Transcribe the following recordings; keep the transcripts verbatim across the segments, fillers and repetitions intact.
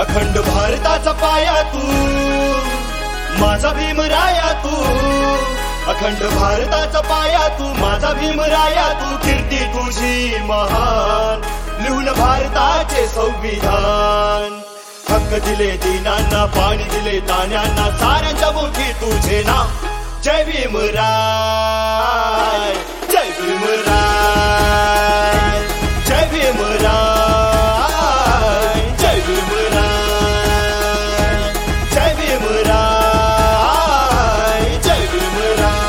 अखंड भारताचा पाया तू, माझा भीमराया तू. अखंड भारताचा पाया तू, माझा भीमराया तू. कीर्ती तुझी महान, लिहून भारताचे संविधान. हक्क दिले दीनांना, पाणी दिले ताण्यांना, साऱ्यांच्या मुखी तुझे नाव. जय भीमराय, जय भीमराय, जय भीमराय, जय भीमराय, जय भीमराय, जय भीमराय.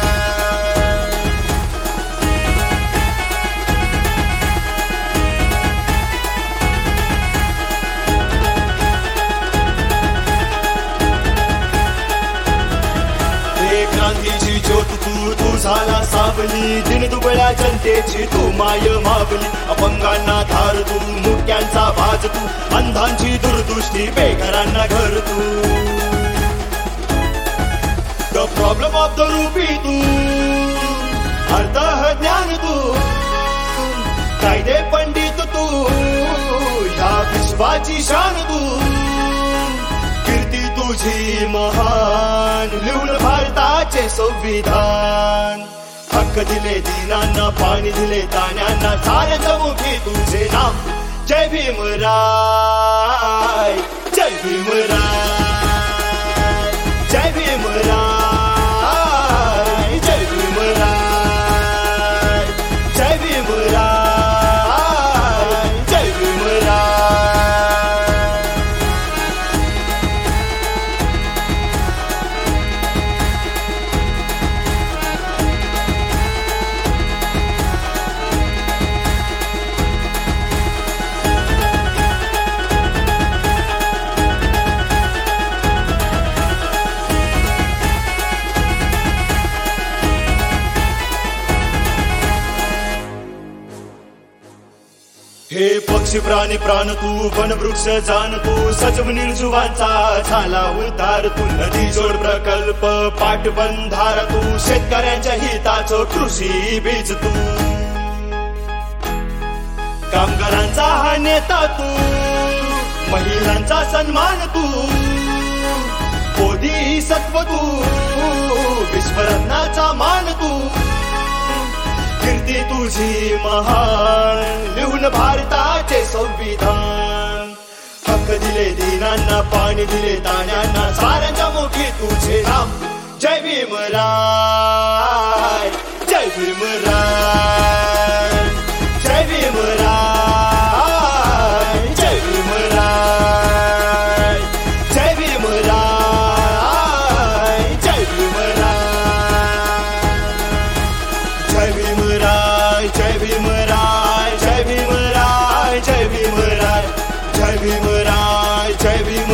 क्रांतीची ज्योत तू, तू झाला सावली. दिन दुबळ्या जनतेची तू माय मावली. अपंगांना धार तू, मुक्यांचा बाज तू. अंधांची दूरदृष्टी, बेघरांना घर तू. The problem of the rupee तू, अर्धः ज्ञान तू. कायदे पंडित तू, ह्या विश्वाची शान तू. कीर्ती तुझी महान, लिहून भारताचे संविधान. हक्क दिले दीनांना, पाणी दिले ताण्यांना, साऱ्यांच्या मुखी तुझे नाव. जय भीमराय, जय भीमराय, जय भीमराय, जय भीमराय, जय भीमराय, जय भीमराय. हे पक्षी प्राणी प्राण तू, वनवृक्ष जाण तू. सजव निर्जुवांचा झाला उद्धार तू. नदी जोड प्रकल्प, पाटबंधार तू. शेतकऱ्यांच्या हिताचं कृषी बीज तू. कामगारांचा हा नेता तू, महिलांचा सन्मान तू. बोधिसत्व तू, विश्वरत्नाचा मान तू. कीर्ती तुझी महान, लिहून भारताचे संविधान. हक्क दिले दीनांना, पाणी दिले ताण्यांना, साऱ्यांच्या मुखी तुझे नाव. जय भीमराय, जय भीमराय, जय भीमराय, जय भीमराय, जय भीमराय, जय भीमराय, जय भीमराय, जय भीमराय, जय भीमराय, जय भीमराय, जय भीमराय, जय भीम.